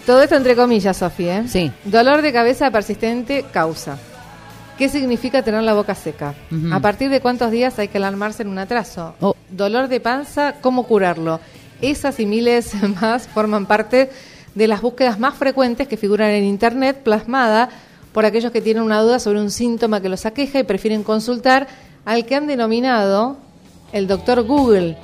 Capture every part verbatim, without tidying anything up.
Todo esto entre comillas, Sofía, ¿eh? Sí. Dolor de cabeza persistente causa. ¿Qué significa tener la boca seca? Uh-huh. ¿A partir de cuántos días hay que alarmarse en un atraso? Oh. Dolor de panza, ¿cómo curarlo? Esas y miles más forman parte de las búsquedas más frecuentes que figuran en Internet, plasmada por aquellos que tienen una duda sobre un síntoma que los aqueja y prefieren consultar al que han denominado el doctor Google,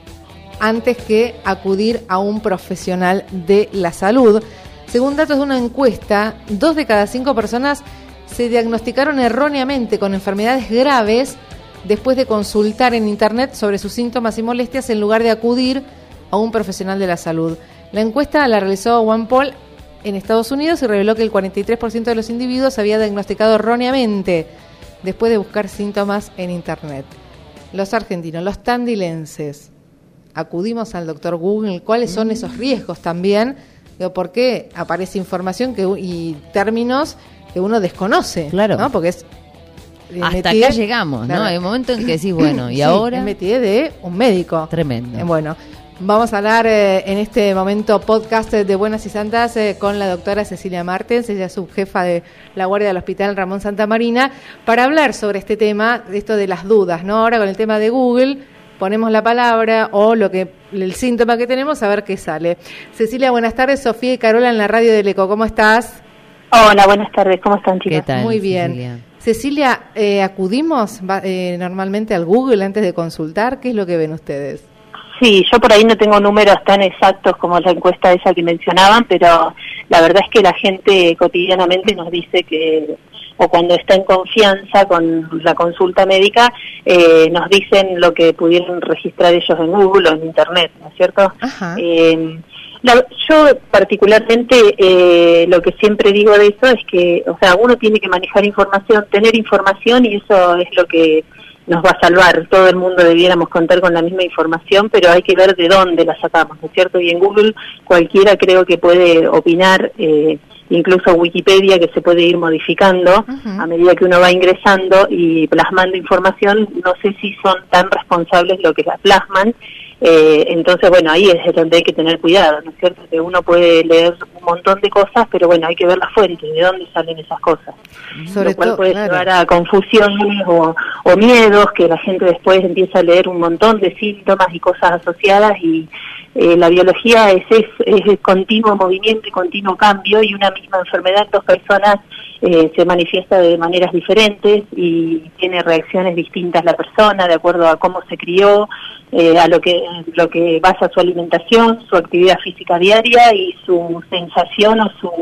antes que acudir a un profesional de la salud. Según datos de una encuesta, dos de cada cinco personas se diagnosticaron erróneamente con enfermedades graves después de consultar en Internet sobre sus síntomas y molestias en lugar de acudir a un profesional de la salud. La encuesta la realizó OnePoll en Estados Unidos y reveló que el cuarenta y tres por ciento de los individuos había diagnosticado erróneamente después de buscar síntomas en Internet. Los argentinos, los tandilenses, acudimos al doctor Google. ¿Cuáles son esos riesgos también? ¿Por qué aparece información que y términos que uno desconoce? Claro. ¿No? Porque es... Hasta acá llegamos, claro, ¿no? Hay un momento en que decís, bueno, y sí, ahora... me metí de un médico. Tremendo. Eh, bueno, vamos a hablar eh, en este momento podcast de Buenas y Santas eh, con la doctora Cecilia Martens, ella es subjefa de la guardia del Hospital Ramón Santamarina, para hablar sobre este tema, esto de las dudas, ¿no? Ahora con el tema de Google, ponemos la palabra o lo que el síntoma que tenemos, a ver qué sale. Cecilia, buenas tardes. Sofía y Carola en la radio del Eco, ¿cómo estás? Hola, buenas tardes, ¿cómo están, chicas? ¿Qué tal, muy bien. Cecilia, Cecilia eh, ¿acudimos eh, normalmente al Google antes de consultar? ¿Qué es lo que ven ustedes? Sí, yo por ahí no tengo números tan exactos como la encuesta esa que mencionaban, pero la verdad es que la gente cotidianamente nos dice que, o cuando está en confianza con la consulta médica, eh, nos dicen lo que pudieron registrar ellos en Google o en Internet, ¿no es cierto? Ajá. Eh, la, yo particularmente eh, lo que siempre digo de eso es que, o sea, uno tiene que manejar información, tener información, y eso es lo que nos va a salvar. Todo el mundo debiéramos contar con la misma información, pero hay que ver de dónde la sacamos, ¿no es cierto? Y en Google cualquiera creo que puede opinar, eh, incluso Wikipedia, que se puede ir modificando uh-huh. a medida que uno va ingresando y plasmando información. No sé si son tan responsables lo que la plasman. Eh, entonces, bueno, ahí es donde hay que tener cuidado, ¿no es cierto? Que uno puede leer un montón de cosas, pero bueno, hay que ver las fuentes, de dónde salen esas cosas. Sobre lo cual todo, puede claro. llevar a confusiones o, o miedos, que la gente después empieza a leer un montón de síntomas y cosas asociadas, y eh, la biología es, es, es continuo movimiento y continuo cambio, y una misma enfermedad en dos personas eh, se manifiesta de maneras diferentes y tiene reacciones distintas la persona, de acuerdo a cómo se crió, Eh, a lo que lo que basa su alimentación, su actividad física diaria y su sensación o su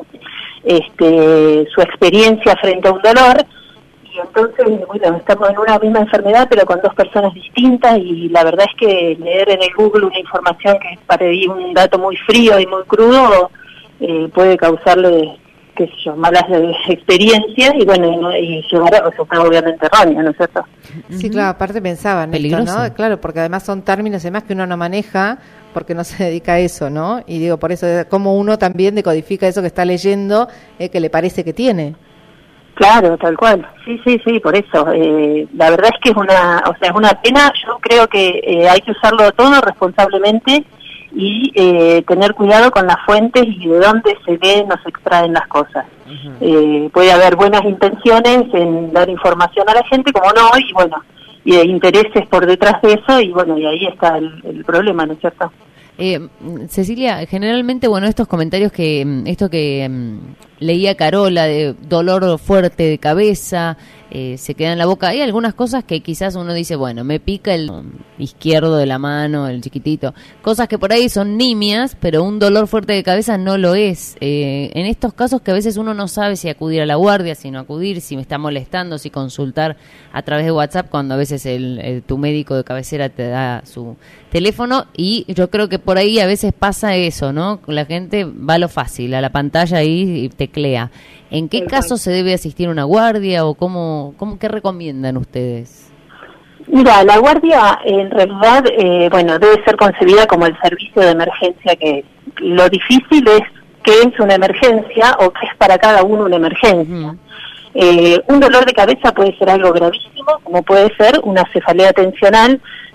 este su experiencia frente a un dolor. Y entonces, bueno, estamos en una misma enfermedad pero con dos personas distintas, y la verdad es que leer en el Google una información que es para mí un dato muy frío y muy crudo eh, puede causarle, qué sé yo, malas experiencias y bueno, y, y llevar a resultados obviamente erróneos, ¿no es cierto? Sí, claro, aparte pensaban Peligroso. esto, ¿no? Claro, porque además son términos y demás que uno no maneja porque no se dedica a eso, ¿no? Y digo, por eso, como uno también decodifica eso que está leyendo, eh, que le parece que tiene. Claro, tal cual. Sí, sí, sí, por eso. Eh, la verdad es que es una, o sea, es una pena. Yo creo que eh, hay que usarlo todo responsablemente y eh, tener cuidado con las fuentes y de dónde se leen o se extraen las cosas. Uh-huh. Eh, puede haber buenas intenciones en dar información a la gente, como no, y bueno, y de intereses por detrás de eso, y bueno, y ahí está el, el problema, ¿no es cierto? Eh, Cecilia, generalmente, bueno, estos comentarios que, esto que um, leía Carola, de dolor fuerte de cabeza, eh, se queda en la boca, hay algunas cosas que quizás uno dice, bueno, me pica el izquierdo de la mano, el chiquitito, cosas que por ahí son nimias, pero un dolor fuerte de cabeza no lo es. Eh, en estos casos que a veces uno no sabe si acudir a la guardia, si no acudir, si me está molestando, si consultar a través de WhatsApp, cuando a veces el, el, tu médico de cabecera te da su teléfono, y yo creo que por ahí a veces pasa eso, ¿no? La gente va a lo fácil, a la pantalla ahí y teclea. ¿En qué caso se debe asistir a una guardia o cómo, cómo qué recomiendan ustedes? Mira, la guardia en realidad, eh, bueno, debe ser concebida como el servicio de emergencia que es. Lo difícil es qué es una emergencia o qué es para cada uno una emergencia. Uh-huh. Eh, un dolor de cabeza puede ser algo gravísimo, como puede ser una cefalea tensional,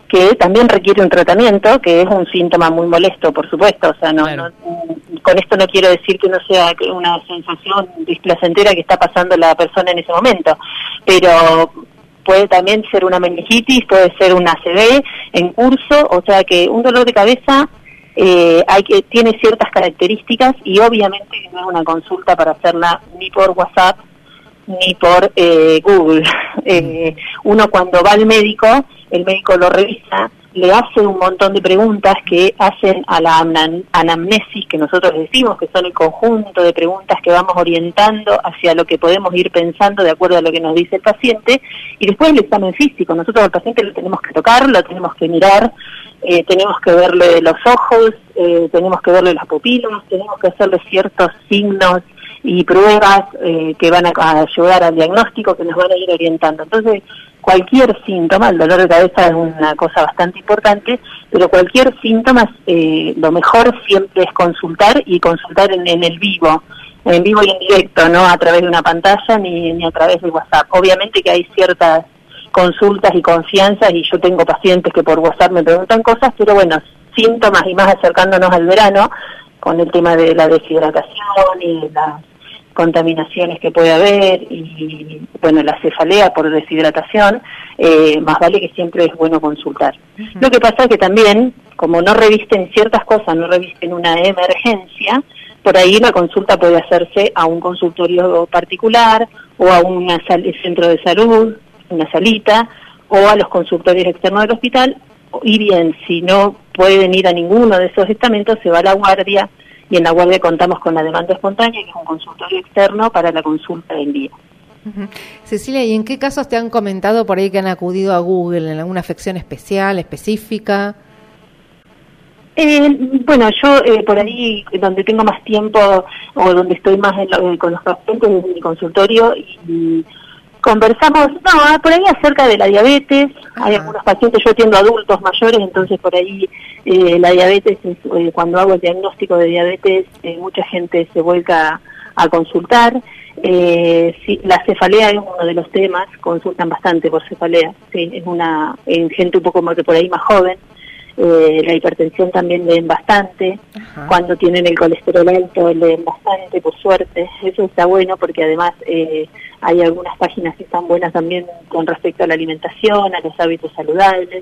que también requiere un tratamiento, que es un síntoma muy molesto, por supuesto. O sea, no, claro. no con esto no quiero decir que no sea una sensación displacentera que está pasando la persona en ese momento, pero puede también ser una meningitis, puede ser una A C V en curso, o sea que un dolor de cabeza eh, hay que tiene ciertas características y obviamente no es una consulta para hacerla ni por WhatsApp ni por eh, Google. Eh, uno cuando va al médico, el médico lo revisa, le hace un montón de preguntas que hacen a la anamnesis, que nosotros decimos que son el conjunto de preguntas que vamos orientando hacia lo que podemos ir pensando de acuerdo a lo que nos dice el paciente, y después el examen físico. Nosotros al paciente lo tenemos que tocar, lo tenemos que mirar, eh, tenemos que verle los ojos, eh, tenemos que verle las pupilas, tenemos que hacerle ciertos signos y pruebas eh, que van a, a ayudar al diagnóstico, que nos van a ir orientando. Entonces, cualquier síntoma, el dolor de cabeza es una cosa bastante importante, pero cualquier síntoma, eh, lo mejor siempre es consultar, y consultar en, en el vivo, en vivo y en directo, no a través de una pantalla ni, ni a través de WhatsApp. Obviamente que hay ciertas consultas y confianzas, y yo tengo pacientes que por WhatsApp me preguntan cosas, pero bueno, síntomas, y más acercándonos al verano, con el tema de la deshidratación y las contaminaciones que puede haber, y bueno, la cefalea por deshidratación, eh, más vale que siempre es bueno consultar. Uh-huh. Lo que pasa es que también, como no revisten ciertas cosas, no revisten una emergencia, por ahí la consulta puede hacerse a un consultorio particular, o a un centro de salud, una salita, o a los consultorios externos del hospital, y bien, si no pueden ir a ninguno de esos estamentos, se va a la guardia, y en la guardia contamos con la demanda espontánea, que es un consultorio externo para la consulta en día. Uh-huh. Cecilia, ¿y en qué casos te han comentado por ahí que han acudido a Google? ¿En alguna afección especial, específica? Eh, bueno, yo eh, por ahí, donde tengo más tiempo, o donde estoy más en lo, eh, con los pacientes, en mi consultorio, y conversamos, no, por ahí acerca de la diabetes. Ajá. Hay algunos pacientes, yo atiendo adultos mayores, entonces por ahí eh, la diabetes, es, eh, cuando hago el diagnóstico de diabetes, eh, mucha gente se vuelca a, a consultar. Eh, sí, la cefalea es uno de los temas, consultan bastante por cefalea, sí, es una, en gente un poco más que por ahí más joven. Eh, la hipertensión también leen bastante. Ajá. Cuando tienen el colesterol alto leen bastante, por suerte. Eso está bueno porque además eh, hay algunas páginas que están buenas también con respecto a la alimentación, a los hábitos saludables.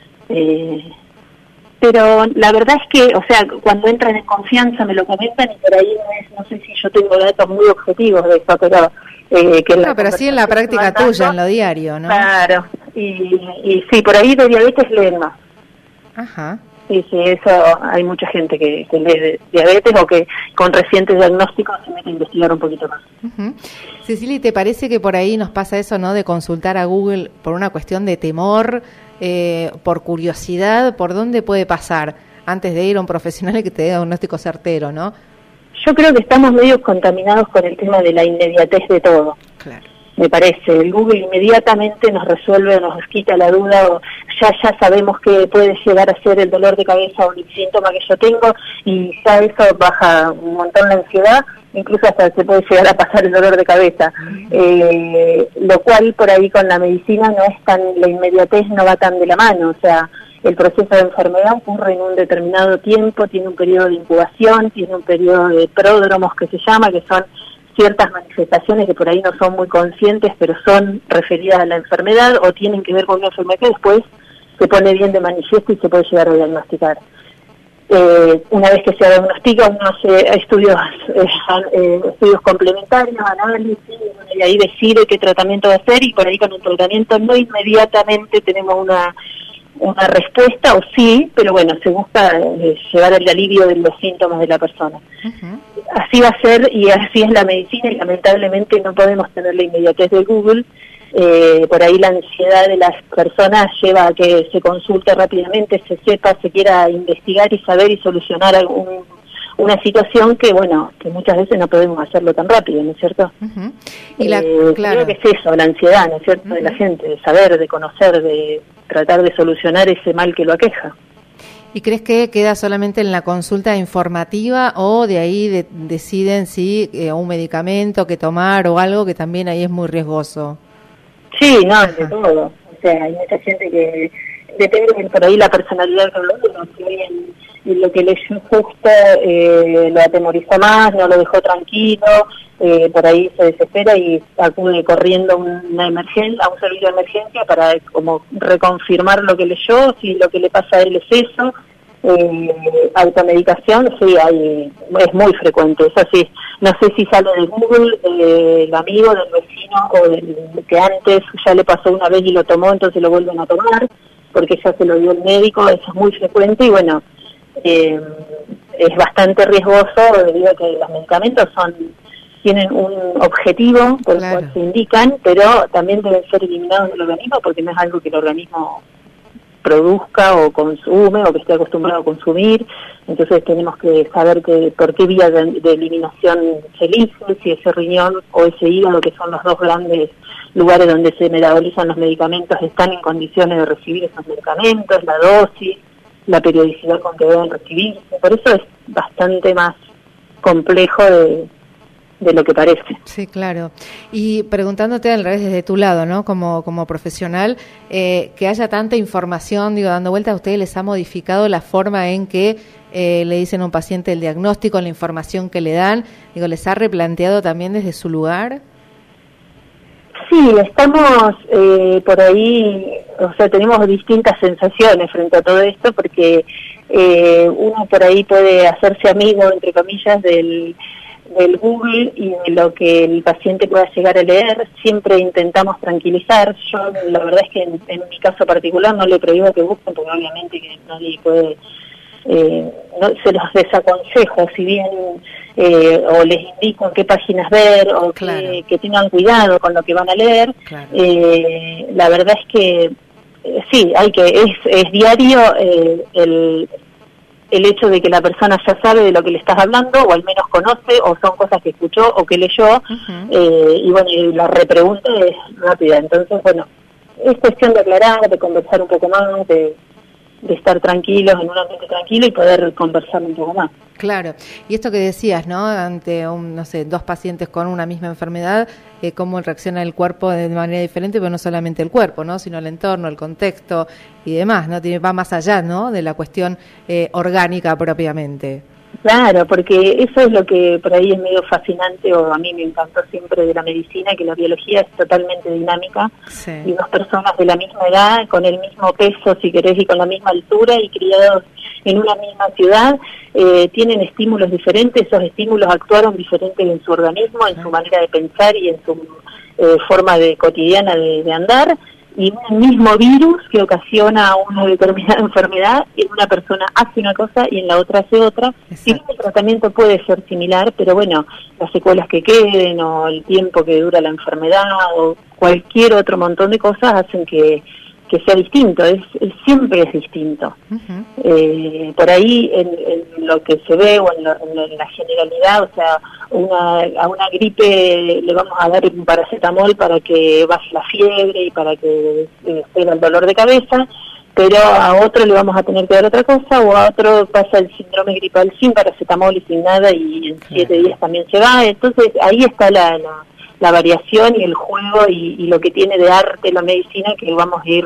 Eh, pero la verdad es que, o sea, cuando entran en confianza me lo comentan, y por ahí no, es, no sé si yo tengo datos muy objetivos de eso, pero... Eh, que no, pero sí en la práctica tuya, en lo diario, ¿no? Claro, y, y sí, por ahí de diabetes leen más. Ajá. Sí, sí, eso hay mucha gente que, que lee de diabetes, o que con recientes diagnósticos se mete a investigar un poquito más. Uh-huh. Cecilia, ¿te parece que por ahí nos pasa eso, no, de consultar a Google por una cuestión de temor, eh, por curiosidad? ¿Por dónde puede pasar antes de ir a un profesional y que te dé diagnóstico certero, no? Yo creo que estamos medio contaminados con el tema de la inmediatez de todo. Claro. Me parece, el Google inmediatamente nos resuelve, nos quita la duda, o ya ya sabemos que puede llegar a ser el dolor de cabeza o el síntoma que yo tengo, y ya eso baja un montón la ansiedad, incluso hasta se puede llegar a pasar el dolor de cabeza. Uh-huh. Eh, lo cual por ahí con la medicina no es tan, la inmediatez no va tan de la mano, o sea, el proceso de enfermedad ocurre en un determinado tiempo, tiene un periodo de incubación, tiene un periodo de pródromos que se llama, que son ciertas manifestaciones que por ahí no son muy conscientes, pero son referidas a la enfermedad o tienen que ver con una enfermedad que después se pone bien de manifiesto y se puede llegar a diagnosticar. Eh, una vez que se diagnostica, uno hace estudios, eh, eh, estudios complementarios, análisis, y ahí decide qué tratamiento va a hacer, y por ahí con el tratamiento no inmediatamente tenemos una una respuesta, o sí, pero bueno, se busca eh, llevar el alivio de los síntomas de la persona. Uh-huh. Así va a ser, y así es la medicina, y lamentablemente no podemos tener la inmediatez de Google. Eh, por ahí la ansiedad de las personas lleva a que se consulte rápidamente, se sepa, se quiera investigar y saber y solucionar algún, una situación que, bueno, que muchas veces no podemos hacerlo tan rápido, ¿no es cierto? Uh-huh. Y la, eh, claro. Creo que es eso, la ansiedad, ¿no es cierto?, uh-huh, de la gente, de saber, de conocer, de tratar de solucionar ese mal que lo aqueja. ¿Y crees que queda solamente en la consulta informativa, o de ahí de, deciden si eh, un medicamento que tomar o algo que también ahí es muy riesgoso? Sí, no, de todo. O sea, hay mucha gente que depende por ahí la personalidad de uno, si alguien lo que leyó justo eh, lo atemorizó más, no lo dejó tranquilo, eh, por ahí se desespera y acude corriendo a una emergencia, a un servicio de emergencia para como reconfirmar lo que leyó, si lo que le pasa a él es eso. Eh, automedicación, sí, hay, es muy frecuente, eso sí, no sé si sale de Google, del amigo, del vecino o del que antes ya le pasó una vez y lo tomó, entonces lo vuelven a tomar porque ya se lo dio el médico, eso es muy frecuente y bueno, eh, es bastante riesgoso debido a que los medicamentos son tienen un objetivo por claro. el cual se indican, pero también deben ser eliminados del organismo porque no es algo que el organismo produzca o consume o que esté acostumbrado a consumir, entonces tenemos que saber que por qué vía de, de eliminación se elige, si ese riñón o ese hígado, que son los dos grandes lugares donde se metabolizan los medicamentos, están en condiciones de recibir esos medicamentos, la dosis, la periodicidad con que deben recibirse, por eso es bastante más complejo de de lo que parece. Sí, claro. Y preguntándote al revés desde tu lado, ¿no? Como como profesional, eh, que haya tanta información, digo, dando vuelta, ¿a ustedes les ha modificado la forma en que eh, le dicen a un paciente el diagnóstico, la información que le dan? Digo, ¿les ha replanteado también desde su lugar? Sí, estamos eh, por ahí, o sea, tenemos distintas sensaciones frente a todo esto, porque eh, uno por ahí puede hacerse amigo, entre comillas, del del Google y de lo que el paciente pueda llegar a leer. Siempre intentamos tranquilizar. Yo la verdad es que en, en mi caso particular no le prohíbo que busquen, porque obviamente que nadie puede, eh, no, se los desaconsejo, si bien eh, o les indico en qué páginas ver o claro. que, que tengan cuidado con lo que van a leer. Claro. Eh, la verdad es que eh, sí, hay que es, es diario eh, el el hecho de que la persona ya sabe de lo que le estás hablando, o al menos conoce, o son cosas que escuchó o que leyó, uh-huh. eh, y bueno, y la repregunta es rápida. Entonces, bueno, es cuestión de aclarar, de conversar un poco más, de, de estar tranquilos, en un ambiente tranquilo y poder conversar un poco más. Claro. Y esto que decías, ¿no? Ante, un, no sé, dos pacientes con una misma enfermedad, eh, cómo reacciona el cuerpo de manera diferente, pero no solamente el cuerpo, ¿no? Sino el entorno, el contexto y demás, ¿no? Tiene, va más allá, ¿no? De la cuestión eh, orgánica propiamente. Claro, porque eso es lo que por ahí es medio fascinante, o a mí me encantó siempre de la medicina, que la biología es totalmente dinámica, sí. y dos personas de la misma edad, con el mismo peso, si querés, y con la misma altura, y criados en una misma ciudad, eh, tienen estímulos diferentes, esos estímulos actuaron diferentes en su organismo, en su manera de pensar y en su eh, forma de cotidiana de, de andar, y un mismo virus que ocasiona una determinada enfermedad, en una persona hace una cosa y en la otra hace otra. Y el tratamiento puede ser similar, pero bueno, las secuelas que queden o el tiempo que dura la enfermedad o cualquier otro montón de cosas hacen que, que sea distinto, es, es siempre es distinto. Uh-huh. Eh, por ahí en, en lo que se ve o en, lo, en la generalidad, o sea, una, a una gripe le vamos a dar un paracetamol para que baje la fiebre y para que tenga el dolor de cabeza, pero a otro le vamos a tener que dar otra cosa, o a otro pasa el síndrome gripal sin paracetamol y sin nada y en claro. siete días también se va. Entonces ahí está la, la, la variación y el juego y, y lo que tiene de arte la medicina, que vamos a ir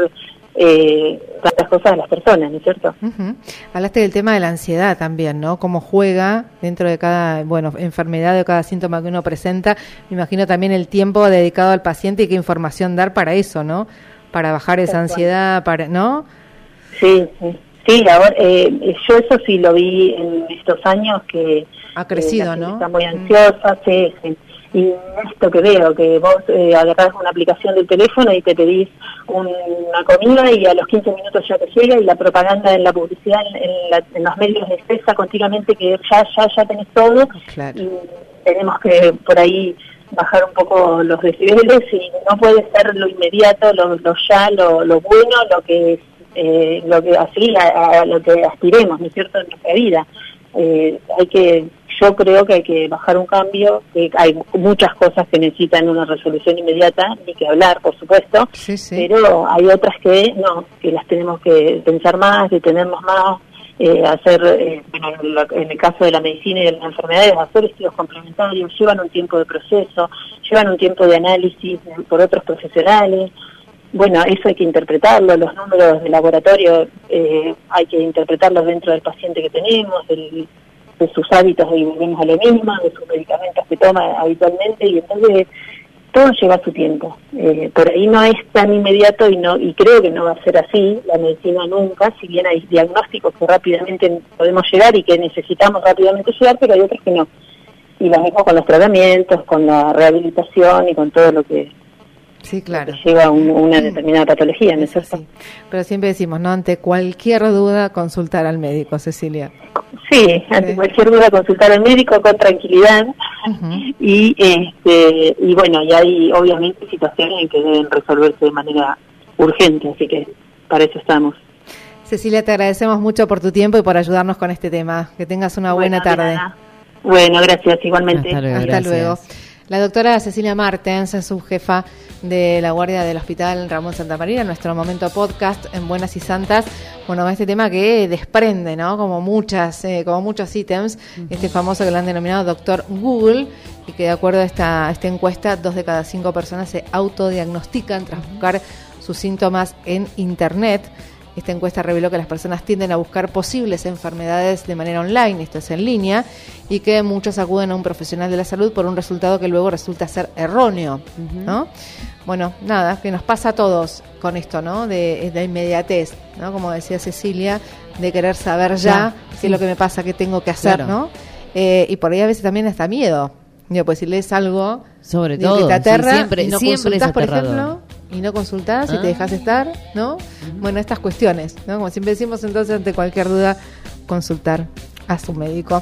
eh, tantas cosas a las personas, ¿no es cierto? Uh-huh. Hablaste del tema de la ansiedad también, ¿no? Cómo juega dentro de cada, bueno, enfermedad o cada síntoma que uno presenta. Me imagino también el tiempo dedicado al paciente y qué información dar para eso, ¿no? Para bajar esa ansiedad, para, ¿no? Sí, sí. Sí, ahora, eh, yo eso sí lo vi en estos años que ha crecido, eh, ¿no? Está muy ansiosa, mm. sí, sí. Y esto que veo, que vos eh, agarrás una aplicación del teléfono y te pedís un, una comida y a los quince minutos ya te llega, y la propaganda en la publicidad en, en, la, en los medios expresa continuamente que ya, ya, ya tenés todo. Claro. Y tenemos que por ahí bajar un poco los decibeles, y no puede ser lo inmediato, lo, lo ya, lo, lo bueno, lo que eh, lo que así a, a lo que aspiremos, ¿no es cierto?, en nuestra vida. Eh, hay que Yo creo que hay que bajar un cambio, que hay muchas cosas que necesitan una resolución inmediata, ni que hablar, por supuesto, sí, sí. pero hay otras que no, que las tenemos que pensar más, detenernos más, eh, hacer, eh, bueno, en el caso de la medicina y de las enfermedades, hacer estudios complementarios, llevan un tiempo de proceso, llevan un tiempo de análisis por otros profesionales, bueno, eso hay que interpretarlo, los números de laboratorio eh, hay que interpretarlos dentro del paciente que tenemos, del, de sus hábitos, y volvemos a lo mismo, de sus medicamentos que toma habitualmente, y entonces todo lleva su tiempo. Eh, por ahí no es tan inmediato y no y creo que no va a ser así la medicina nunca, si bien hay diagnósticos que rápidamente podemos llegar y que necesitamos rápidamente llegar, pero hay otros que no. Y lo mismo con los tratamientos, con la rehabilitación y con todo lo que, sí, claro, lo que lleva un, una determinada patología. ¿No es cierto? Sí. Pero siempre decimos, ¿no? Ante cualquier duda, consultar al médico, Cecilia. Sí, ante sí. cualquier duda consultar al médico con tranquilidad. Uh-huh. y este y bueno, y hay obviamente situaciones en que deben resolverse de manera urgente, así que para eso estamos. Cecilia, te agradecemos mucho por tu tiempo y por ayudarnos con este tema. Que tengas una bueno, buena tarde. Nada. Bueno, gracias, igualmente. Hasta luego. Hasta gracias. luego. La doctora Cecilia Martens es subjefa de la guardia del Hospital Ramón Santamarina, nuestro momento podcast en Buenas y Santas. Bueno, este tema que desprende, ¿no? Como muchas, eh, como muchos ítems, uh-huh. este famoso que lo han denominado Doctor Google, y que de acuerdo a esta, esta encuesta, dos de cada cinco personas se autodiagnostican tras buscar sus síntomas en Internet. Esta encuesta reveló que las personas tienden a buscar posibles enfermedades de manera online, esto es en línea, y que muchos acuden a un profesional de la salud por un resultado que luego resulta ser erróneo, uh-huh. ¿no? Bueno, nada, que nos pasa a todos con esto, ¿no? De, de inmediatez, ¿no? Como decía Cecilia, de querer saber ya, ya qué sí. es lo que me pasa, qué tengo que hacer, claro. ¿no? Eh, y por ahí a veces también hasta miedo. Digo, pues si lees algo sobre todo que te aterra, sí, siempre, y no siempre consultás, por ejemplo, y no consultás ah. y te dejas estar, ¿no? Uh-huh. Bueno, estas cuestiones, ¿no? Como siempre decimos, entonces ante cualquier duda, consultar a su médico.